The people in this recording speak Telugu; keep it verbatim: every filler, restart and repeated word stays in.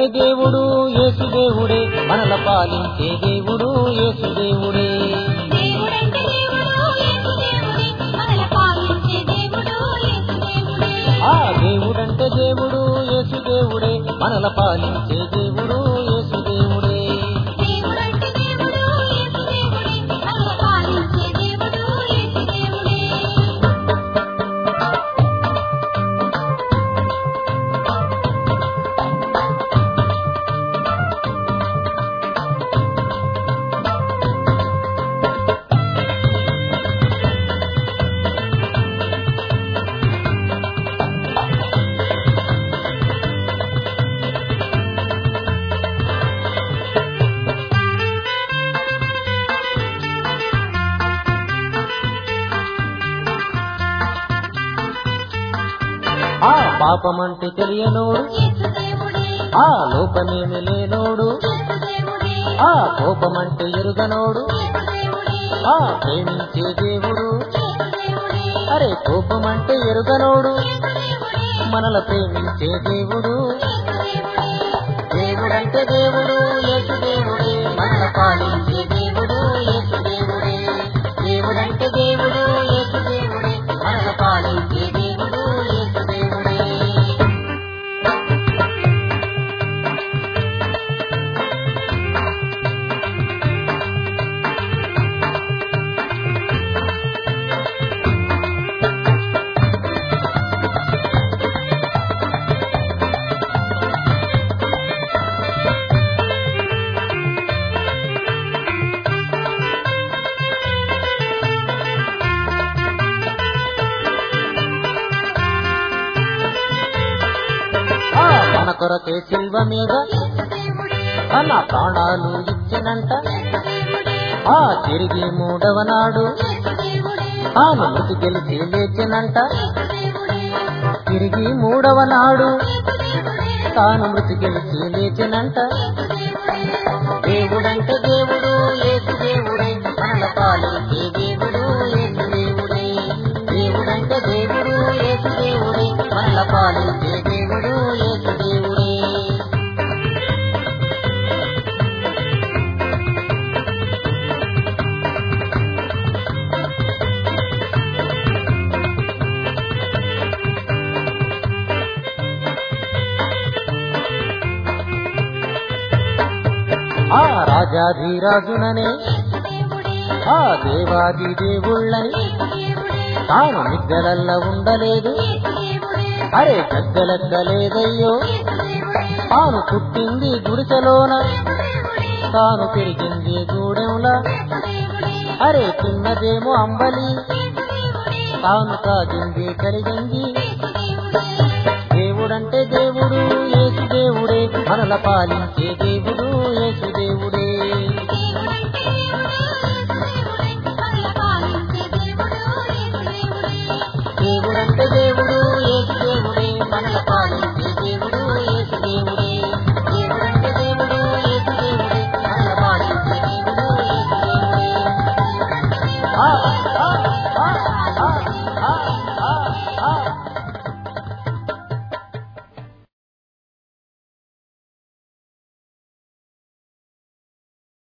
దేవుడంటే దేవుడు యేసు దేవుడే మనల పాలించే దేవుడు యేసు దేవుడే ఆ దేవుడంటే దేవుడు యేసు దేవుడే మనల పాలించే దేవుడు యేసు దేవుడే ఆ పాపమంటే తెలియనోడు ఆ లోపమేమి లేనోడు ఆ కోపమంటే ఎరుగనోడు ఆ ప్రేమించే దేవుడు అరే కోపమంటే ఎరుగనోడు మనల ప్రేమించే దేవుడు దేవుడంటే దేవుడు యేసు దేవుడే మనల పాలించే దేవుడు యేసు దేవుడే దేవుడంటే దేవుడు యేసు దేవుడే మనల పాలించే దేవుడు యేసు దేవుడే మన కొరకే శిల్వ మీద తన ప్రాణాలు ఇచ్చినంట ఆ తిరిగి మూడవ నాడు తాను మృతి గెలిచి లేచినంట తిరిగి మూడవ నాడు తాను మృతి గెలిచి లేచినంట దేవుడంటే దేవుడు యేసు దేవుడే మనల పాలించే దేవుడు యేసు దేవుడే దేవుడంటే దేవుడు యేసు దేవుడే మనల పాలించే దేవుడు యేసు దేవుడే ఆ రాజాధిరాజుననే ఆ దేవాది దేవుళ్ళని తాను మిద్దెలల్ల ఉండలేదు అరే గద్దెలెక్కలేదయ్యో తాను పుట్టింది గుడిసెలోన తాను పెరిగింది గూడెంలా అరే తిన్నదేమో అంబలి తాను తాగింది కలిగింది దేవుడంటే దేవుడు యేసు దేవుడే మనల పాలించే దేవుడు యేసు దేవుడే